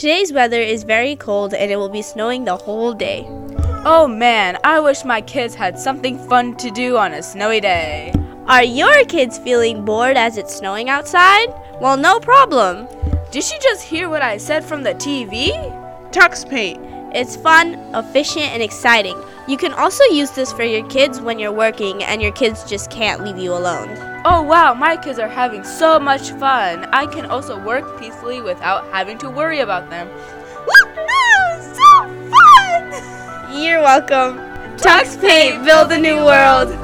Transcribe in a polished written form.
Today's weather is very cold and it will be snowing the whole day. Oh man, I wish my kids had something fun to do on a snowy day. Are your kids feeling bored as it's snowing outside? Well, no problem. Did you just hear what I said from the TV? TuxPaint. It's fun, efficient, and exciting. You can also use this for your kids when you're working and your kids just can't leave you alone. Oh wow, my kids are having so much fun. I can also work peacefully without having to worry about them. Woohoo! So fun! You're welcome. TuxPaint, build a new world.